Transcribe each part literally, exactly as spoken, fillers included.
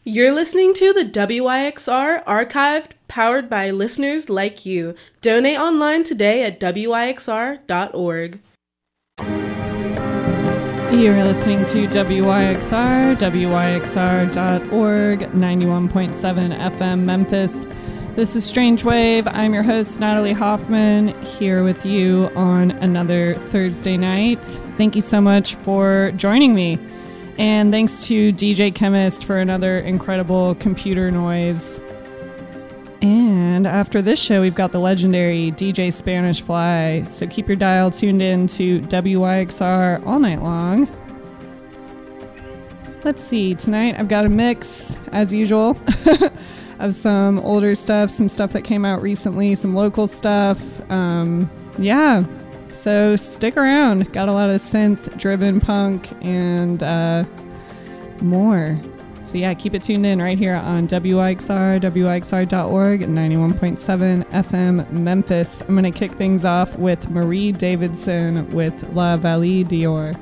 You're listening to the W I X R Archived, powered by listeners like you. Donate online today at W I X R dot org. You're listening to W I X R, W I X R dot org, ninety-one point seven F M Memphis. This is Strange Wave. I'm your host, Natalie Hoffman, here with you on another Thursday night. Thank you so much for joining me. And thanks to D J Chemist for another incredible computer noise. And after this show, we've got the legendary D J Spanish Fly. So keep your dial tuned in to W I X R all night long. Let's see, tonight I've got a mix, as usual, of some older stuff, some stuff that came out recently, some local stuff. Um, yeah. So stick around. Got a lot of synth-driven punk and uh, more. So yeah, keep it tuned in right here on W I X R, W I X R dot org, ninety-one point seven F M Memphis. I'm going to kick things off with Marie Davidson with La Vallée d'Or.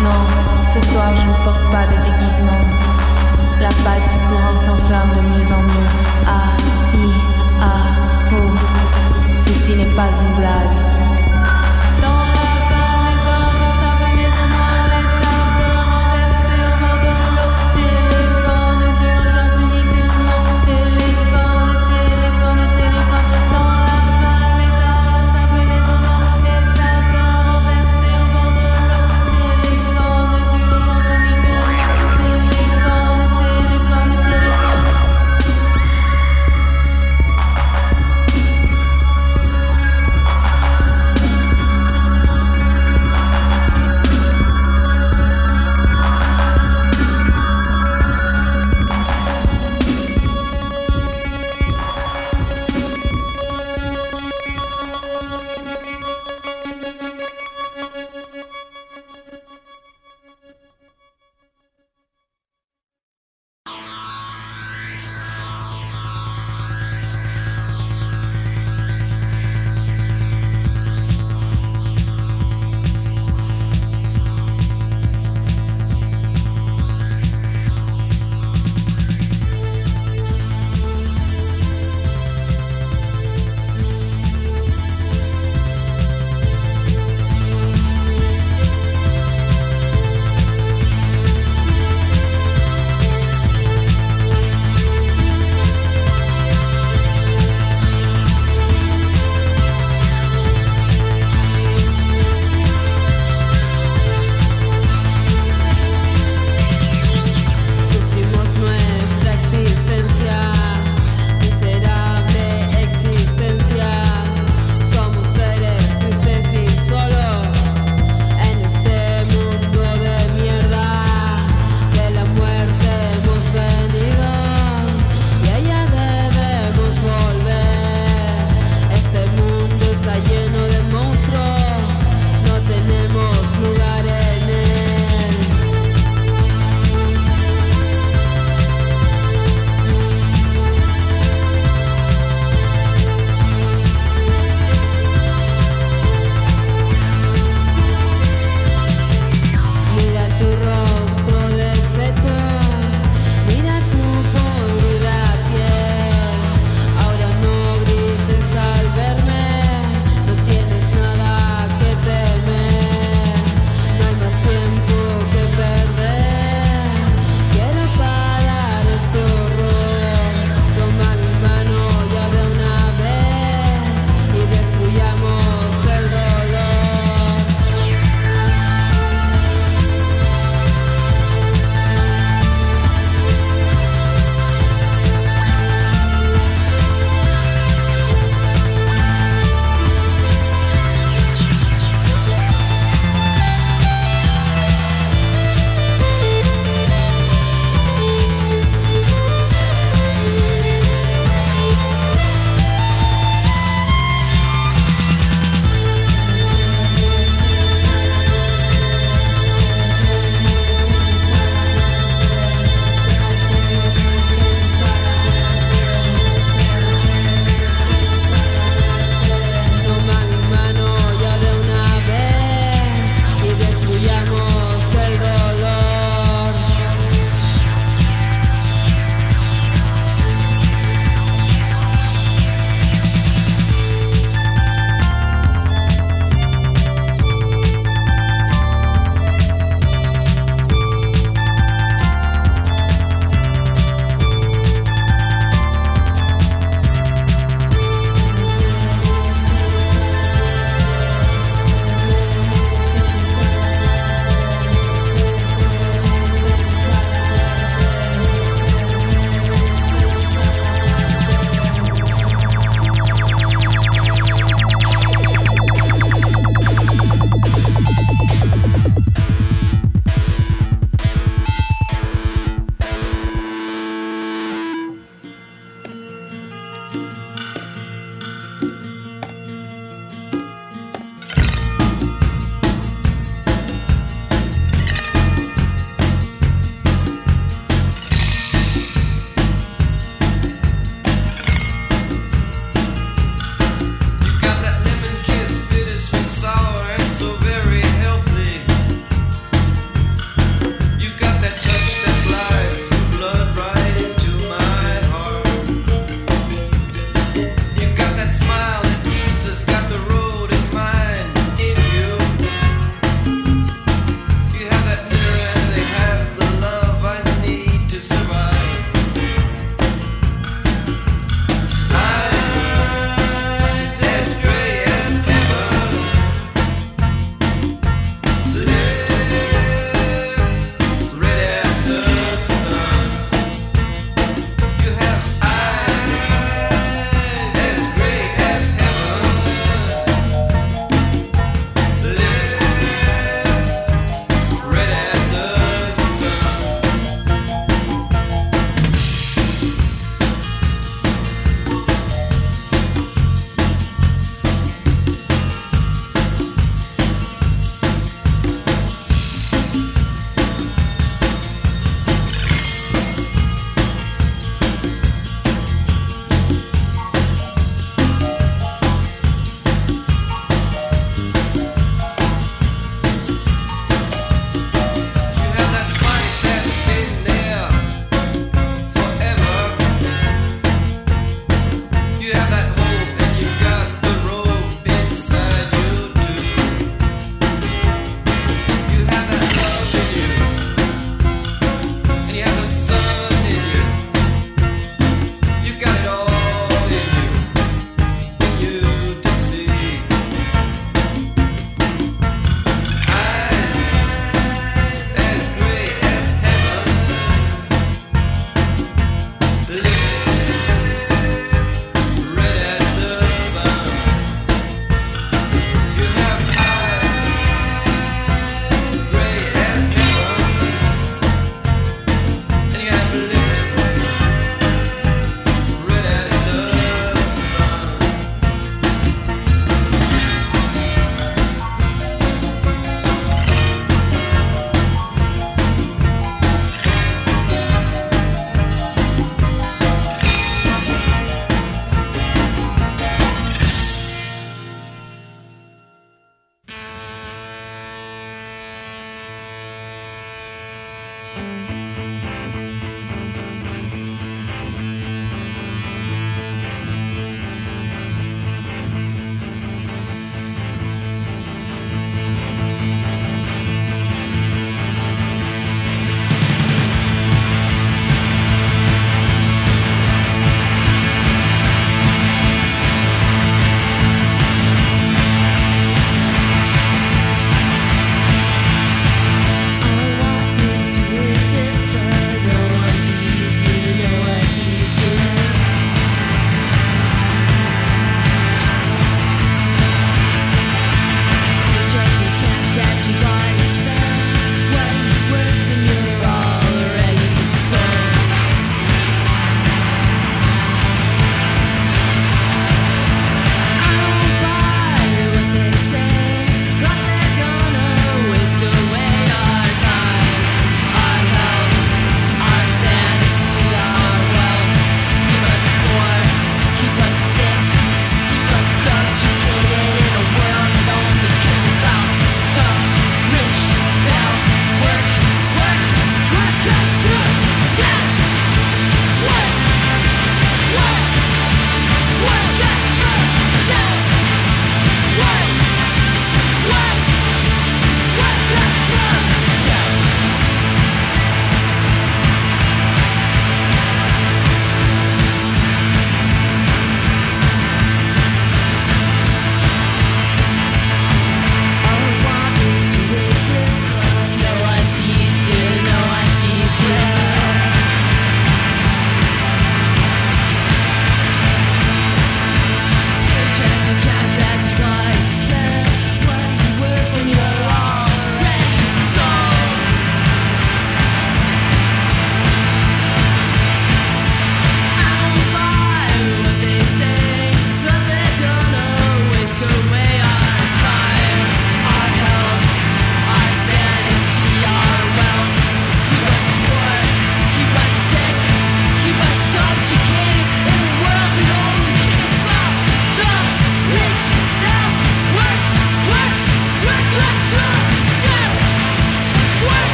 Ce soir je ne porte pas de déguisement. La balle du courant s'enflamme de mieux en mieux.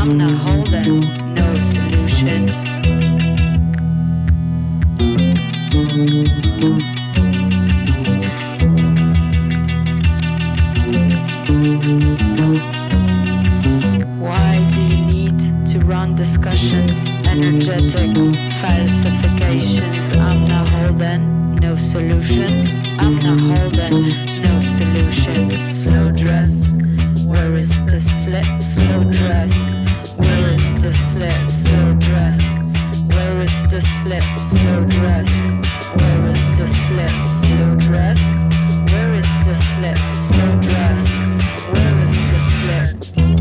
I'm not holding no solutions. Why do you need to run discussions, energetic falsifications? I'm not holding no solutions. I'm not holding no solutions. Slow dress, where is the slit? Slow dress, where is the slit? Slow dress, where is the slit? Slow dress, where is the slit? Slow dress, where is the slit? Slow dress, where is the slit?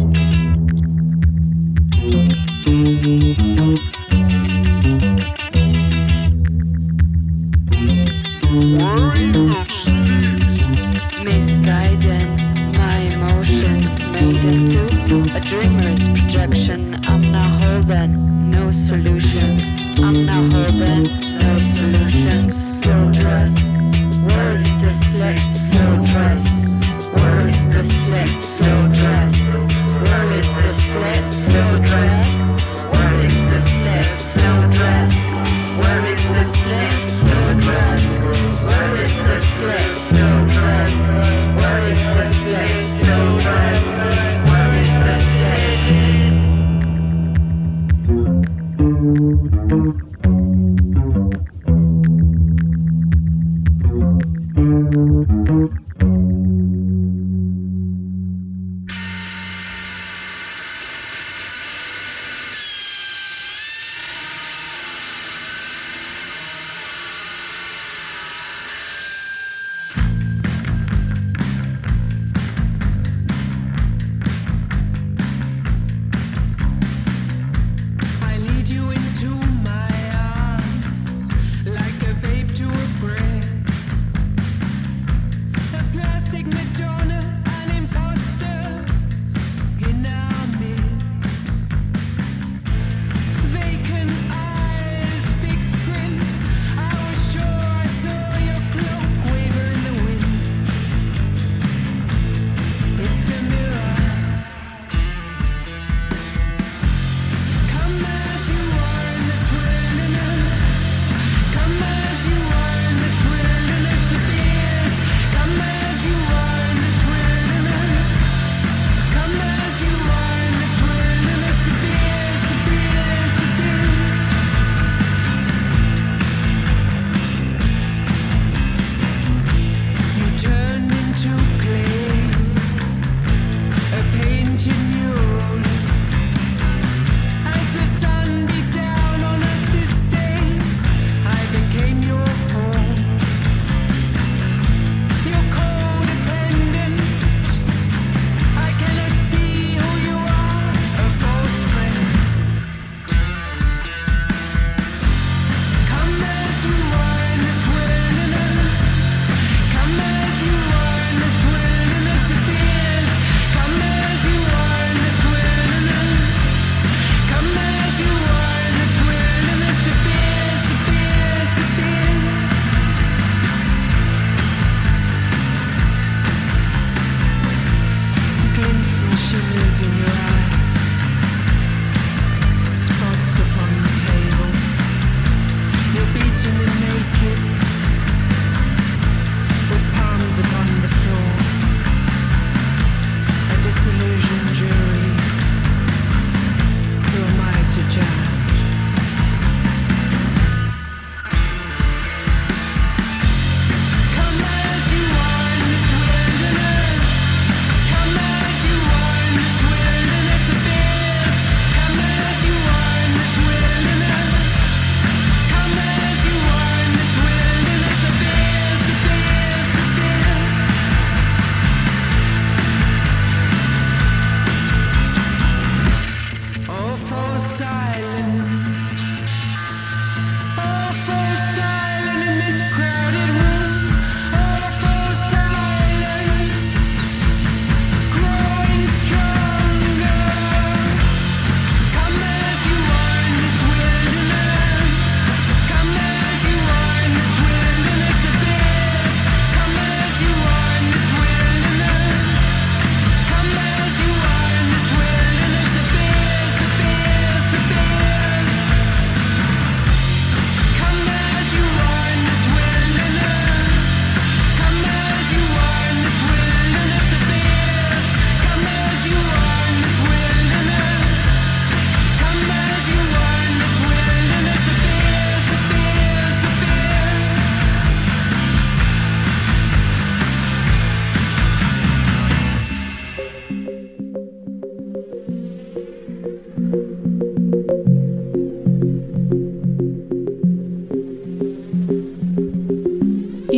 Misguiding my emotions, made into a dreamer's projection. I'm not holding no solutions. I'm not holding no solutions. Slow dress, where is the slit? Slow dress, where is the slit? Slow dress, where is the slit? Slow dress, where is the slit? Slow dress, where is the slit? Slow dress, where is the slit? Slow dress, where is the slit? Slow dress, where is the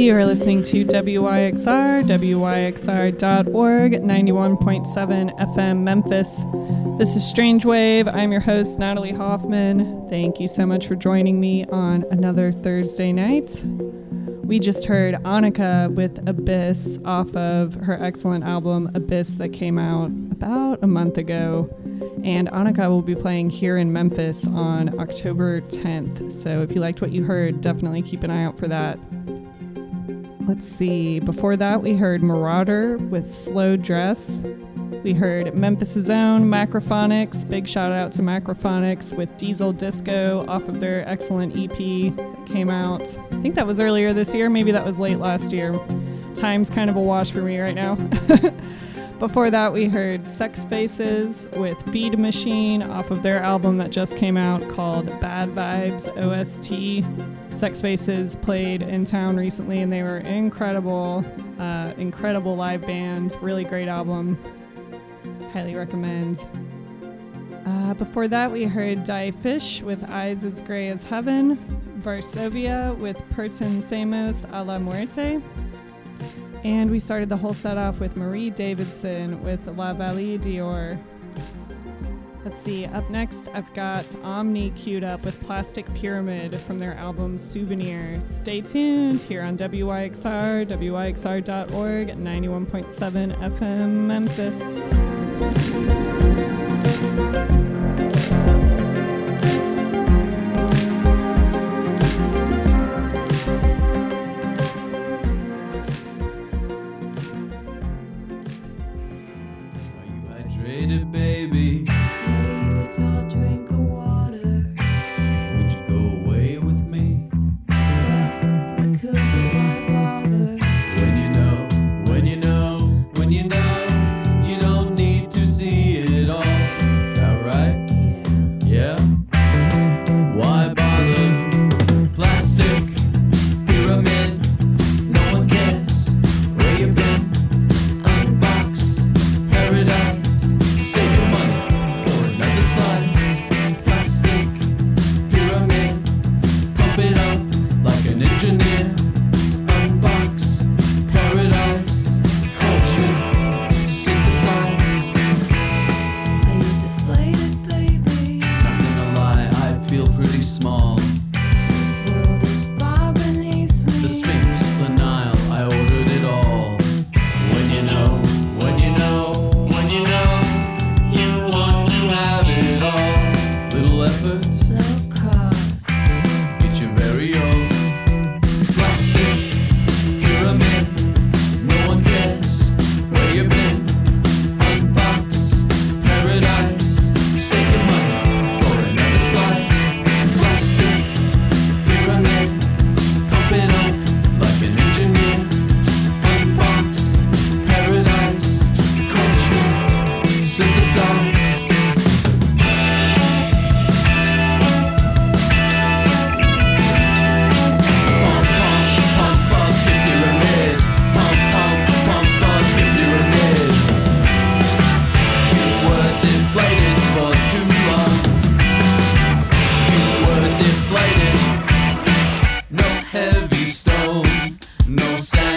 You are listening to W Y X R, W Y X R dot org, ninety-one point seven F M Memphis. This is Strange Wave. I'm your host, Natalie Hoffman. Thank you so much for joining me on another Thursday night. We just heard Annika with Abyss off of her excellent album, Abyss, that came out about a month ago. And Annika will be playing here in Memphis on October tenth. So if you liked what you heard, definitely keep an eye out for that. Let's see. Before that, we heard Marauder with Slow Dress. We heard Memphis' own Macrophonics. Big shout out to Macrophonics with Diesel Disco off of their excellent E P that came out. I think that was earlier this year. Maybe that was late last year. Time's kind of a wash for me right now. Before that, we heard Sex Faces with Feed Machine off of their album that just came out called Bad Vibes O S T. Sex Faces played in town recently and they were incredible, uh, incredible live band, really great album. Highly recommend. Uh, before that, we heard Die Fish with Eyes as Gray as Heaven, Varsovia with Pertin Samos a la Muerte. And we started the whole set off with Marie Davidson with La Vallée d'Or. Let's see, up next I've got Omni queued up with Plastic Pyramid from their album Souvenir. Stay tuned here on W Y X R, W Y X R dot org, ninety-one point seven F M Memphis. Baby, what are you a tall drink of water? Would you go away with me? Well, we could, but why bother? When you know, when you know, when you know, you don't need to see it all. That right? Yeah. Yeah? Why bother? Plastic pyramid, no one cares where you've been. Unbox paradise. Engineer, unbox, paradise, culture, synthesized. Are you deflated, baby? Not gonna lie, I feel pretty small. This world is far beneath me. The Sphinx, the Nile, I ordered it all. When you know, when you know, when you know, you want to have it all. Little effort, low cost, get your very own. No one cares where you've been. Unbox paradise. Save your money for another slice. Plastic pyramid. Pump it up like an engineer. Unbox paradise. Culture synthesized.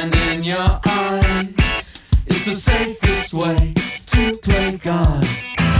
The safest way to play God.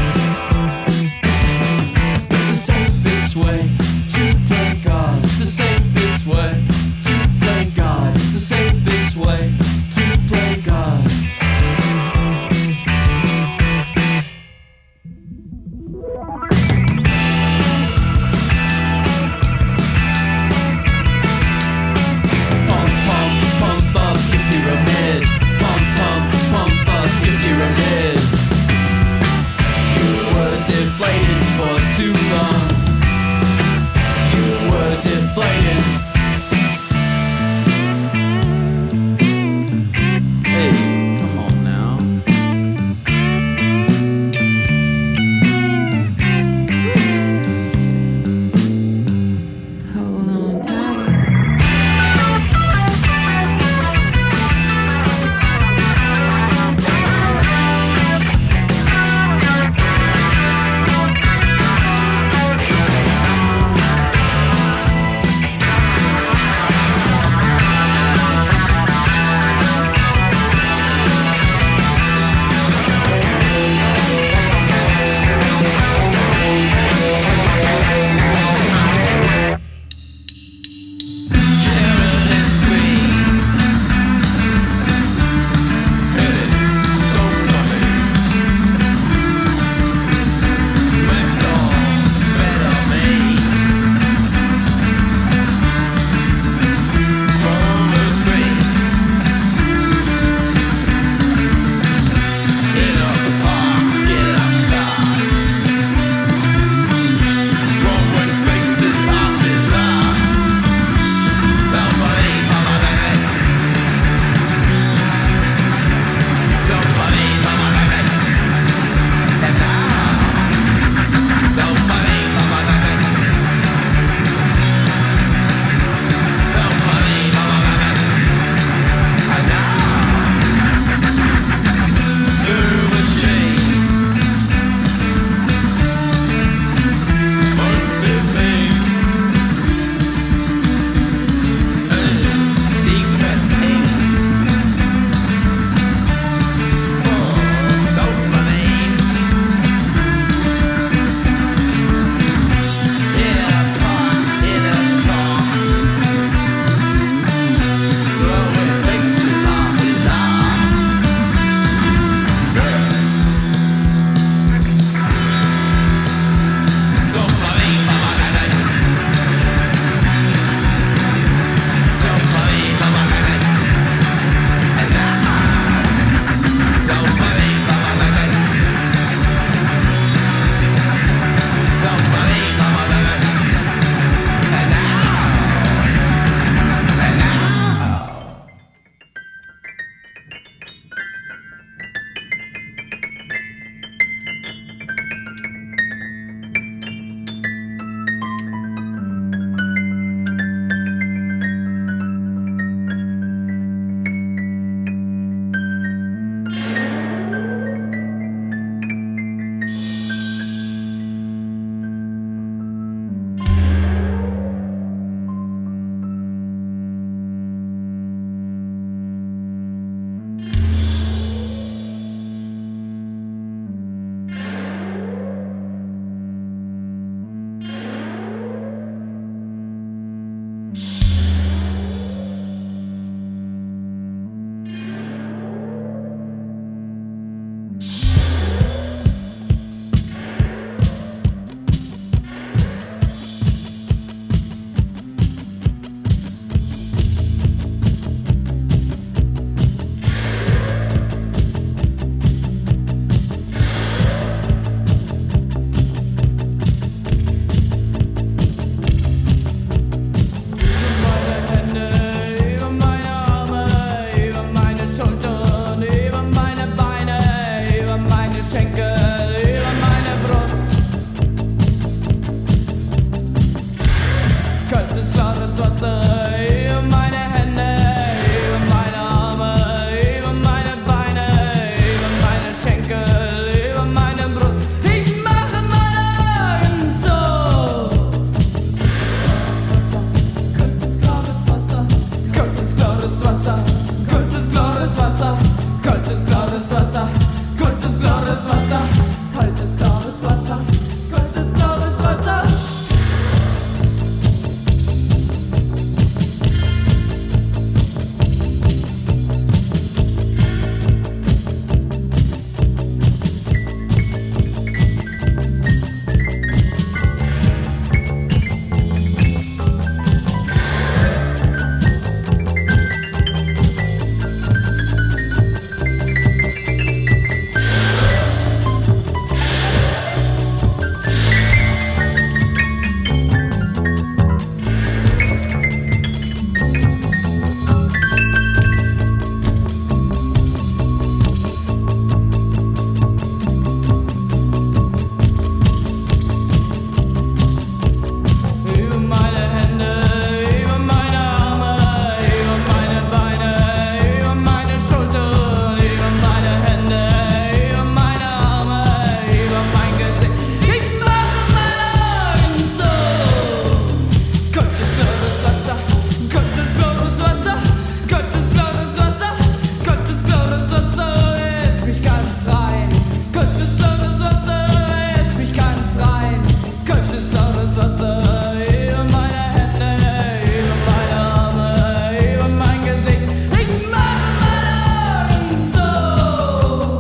Schenkel, über meine Brust. Kaltes, klares Wasser über meine Hände, über meine Arme, über meine Beine, über meine Schenkel, über meine Brust. Ich mache meine Augen so. Kaltes, klares Wasser, kaltes, klares Wasser, kaltes, klares Wasser, kaltes, klares Wasser, kaltes, klares Wasser, kaltes, klares Wasser, kaltes, klares Wasser. Über meine Hände, über meine Arme, über meine Beine, über meine Schultern, über meine Hände, über meine Arme, über mein Gesicht. Ich mache meine Augen zu. Kaltes, klares Wasser, kaltes, klares Wasser, kaltes, klares Wasser, kaltes, klares Wasser lässt mich ganz rein. Kaltes, klares Wasser lässt mich ganz rein. Kaltes, klares Wasser. Über meine Hände, über meine Arme, über mein Gesicht. Ich mache meine Augen so.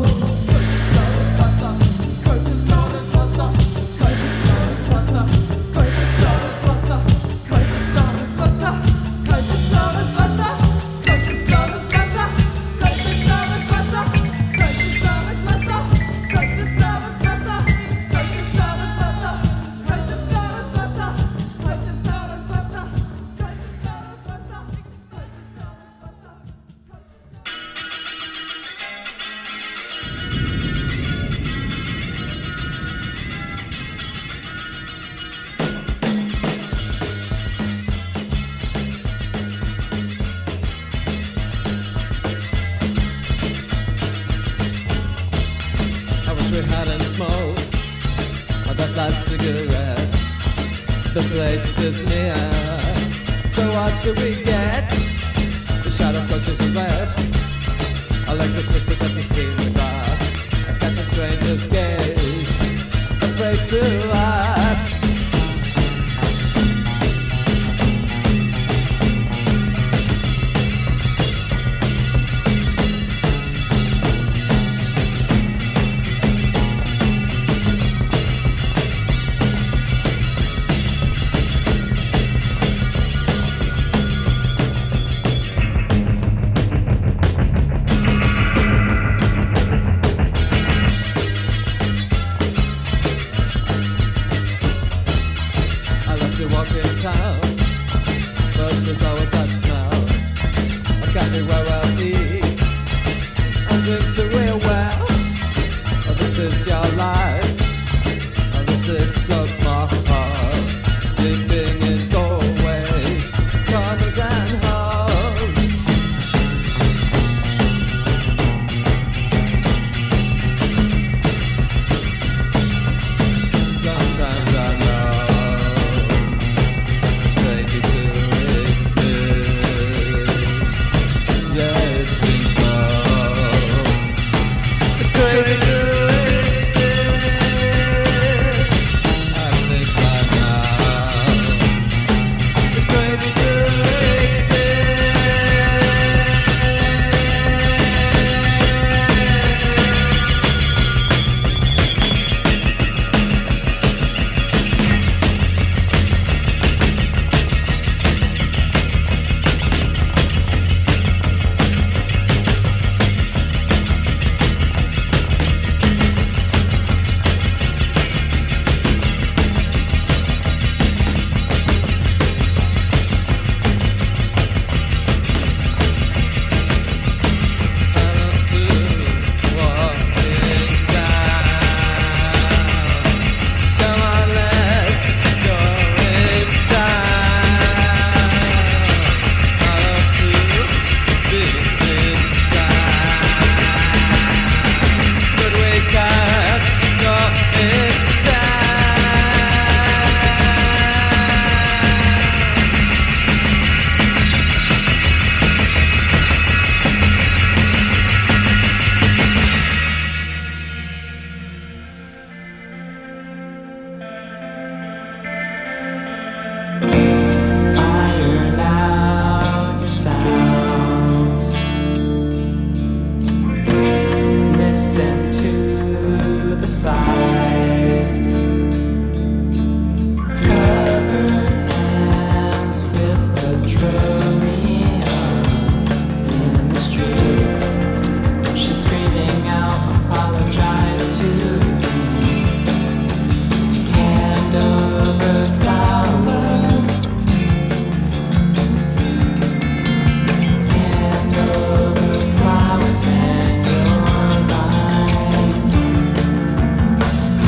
Kaltes, klares Wasser, kaltes, klares Wasser, kaltes, klares Wasser, kaltes, klares Wasser, kaltes, klares Wasser, kaltes, klares Wasser, kaltes, klares Wasser, kaltes, klares Wasser, kaltes, klares Wasser, kaltes, klares Wasser, kaltes, klares Wasser, kaltes, klares Wasser, kaltes, klares Wasser, kaltes, klares Wasser. I wish we hadn't smoked that last cigarette. The place is near, so what do we get? The shadow clutches the vest. I like to twist it up and steam the glass. I catch a stranger's gaze, afraid to ask. I love to walk in town, but there's always that smell. I can't be where I'll eat. I'm doing to real well. Oh, this is your life. Oh, this is so smart. Sleeping in doorways, corners and holes. Sometimes I know it's crazy to exist. Yeah, it seems so. It's crazy to exist. precise. Covered hands with petroleum in the street. She's screaming out, apologize to me. Hand over flowers. Hand over flowers and your line.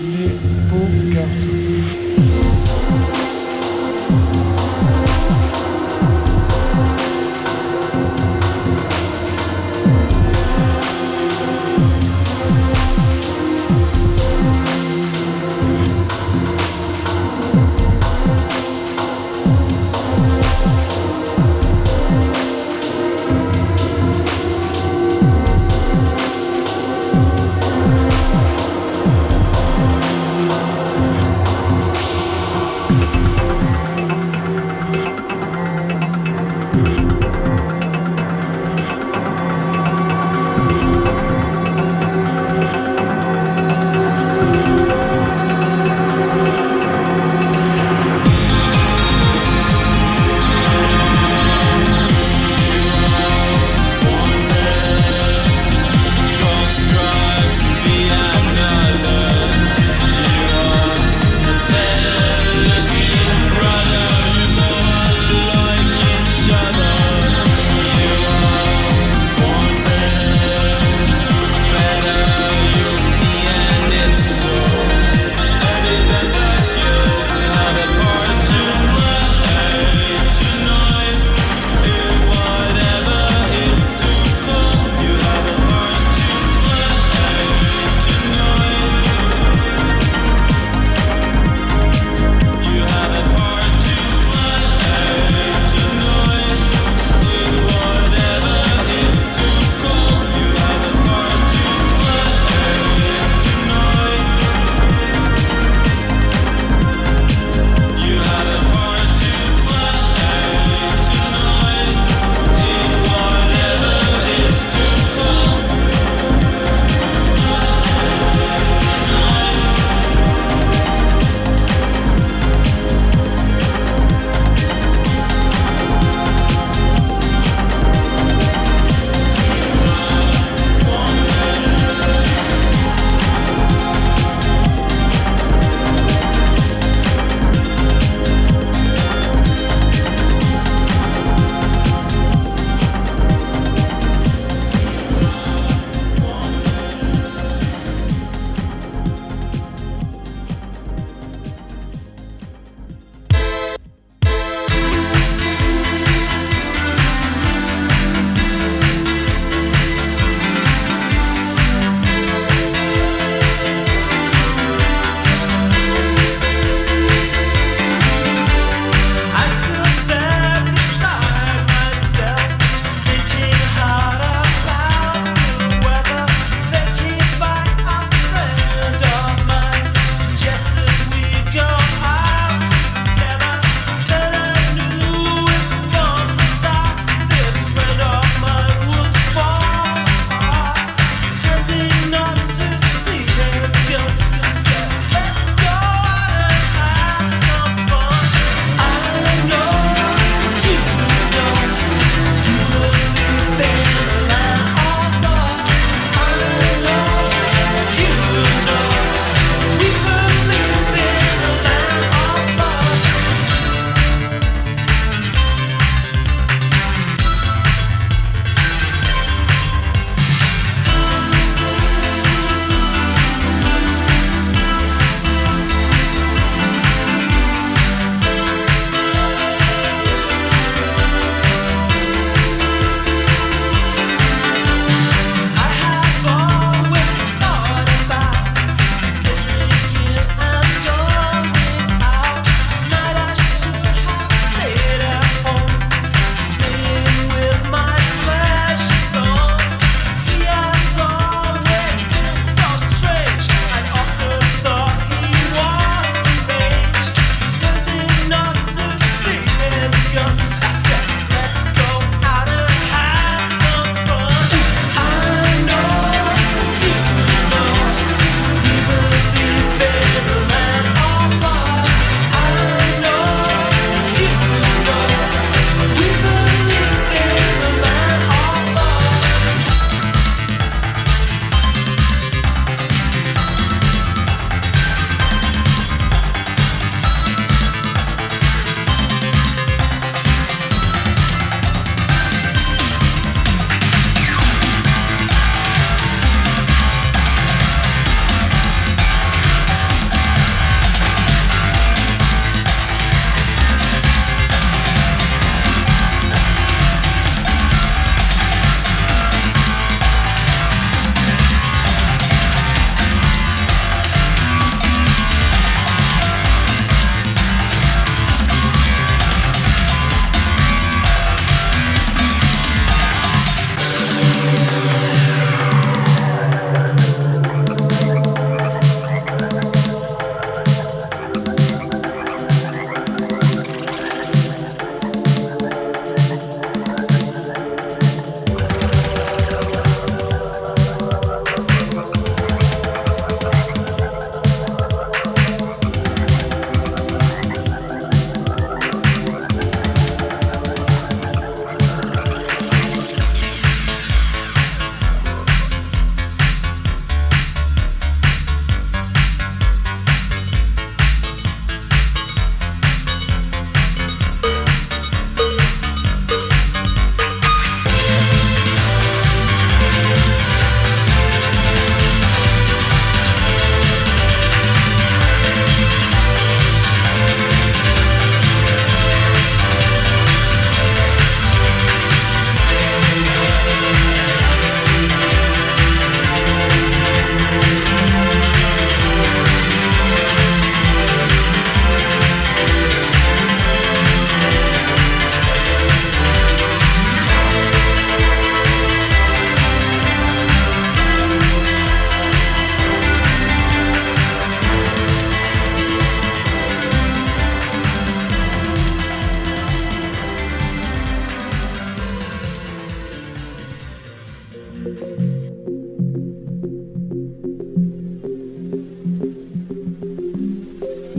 les beaux garçons.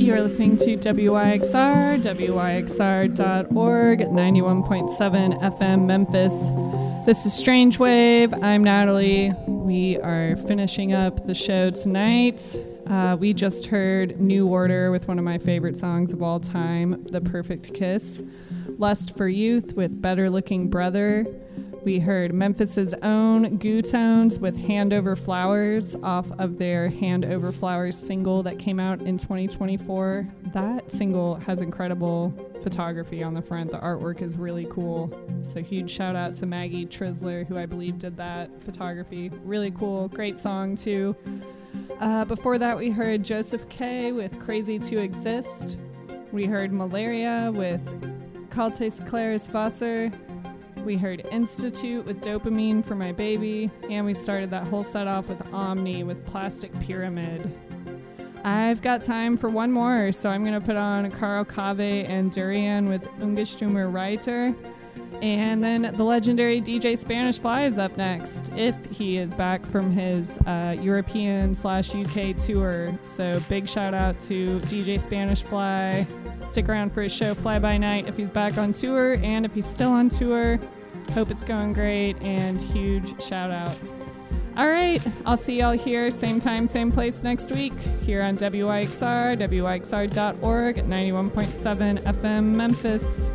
You're listening to W Y X R, W Y X R dot org, ninety-one point seven F M Memphis. This is Strange Wave. I'm Natalie. We are finishing up the show tonight. Uh, we just heard New Order with one of my favorite songs of all time, The Perfect Kiss. Lust for Youth with Better Looking Brother. We heard Memphis's own Goo Tones with Hand Over Flowers off of their Hand Over Flowers single that came out in twenty twenty-four. That single has incredible photography on the front. The artwork is really cool. So huge shout out to Maggie Trisler, who I believe did that photography. Really cool. Great song too. Uh, before that, we heard Joseph K. with Crazy to Exist. We heard Malaria with Kaltes Claris Wasser. We heard Institute with Dopamine for My Baby, and we started that whole set off with Omni with Plastic Pyramid. I've got time for one more, so I'm going to put on Carl Cave and Durian with Ungestümer Reiter, and then the legendary D J Spanish Fly is up next, if he is back from his uh, European slash U K tour. So big shout out to D J Spanish Fly. Stick around for his show Fly By Night if he's back on tour, and if he's still on tour, hope it's going great, and huge shout out. All right, I'll see y'all here, same time, same place next week, here on W Y X R, W Y X R dot org, ninety-one point seven F M Memphis.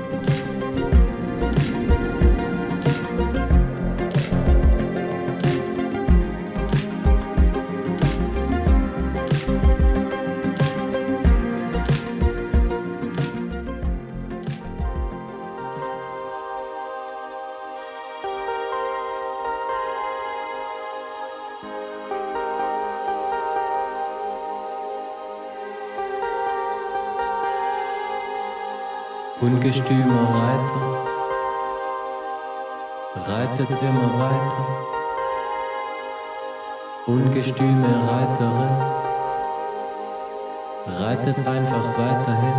Ungestümer Reiter reitet immer weiter. Ungestüme Reiterin reitet einfach weiterhin.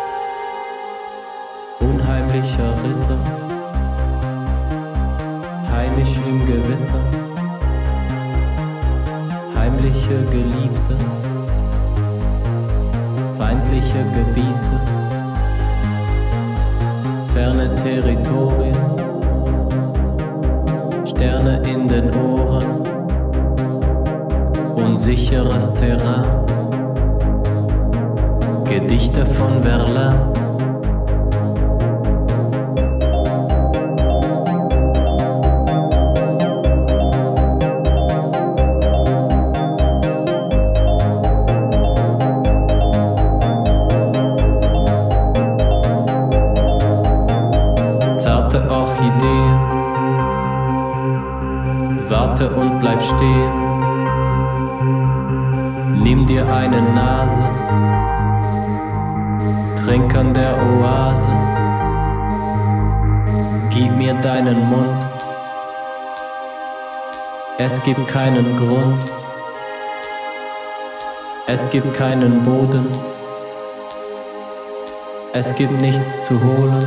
Unheimlicher Ritter, heimisch im Gewitter. Heimliche Geliebte, feindliche Gebiete. Ferne Territorien, Sterne in den Ohren, unsicheres Terrain, Gedichte von Verlaine. Und bleib stehen, nimm dir eine Nase, trink an der Oase, gib mir deinen Mund, es gibt keinen Grund, es gibt keinen Boden, es gibt nichts zu holen.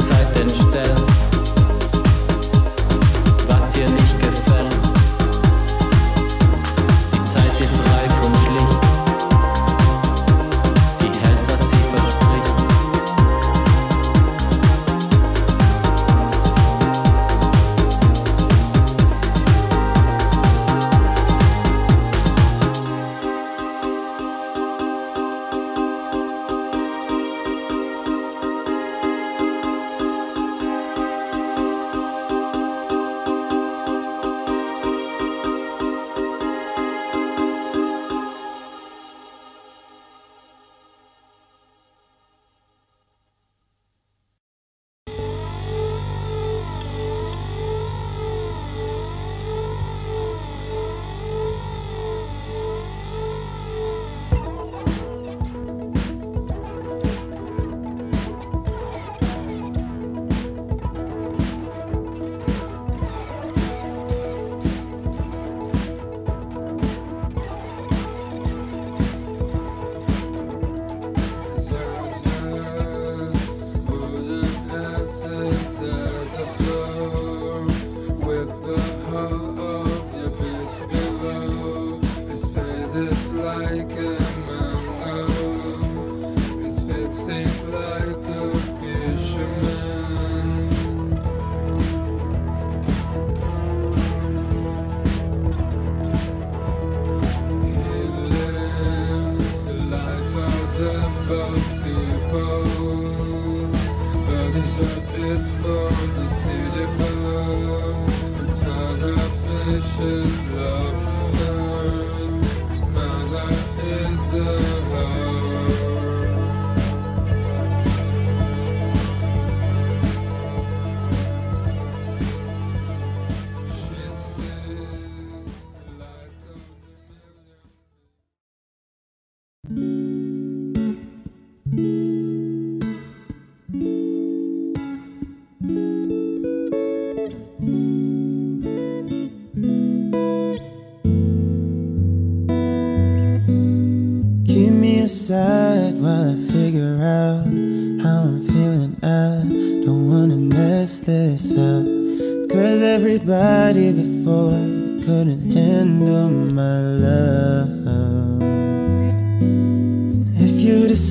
Zeit entstellt, was ihr nicht gefällt. Die Zeit ist reif und schlicht, sie hält, was sie verspricht. Keep me aside while I figure out how I'm feeling. I don't wanna mess this up, 'cause everybody before couldn't handle my love. If you decide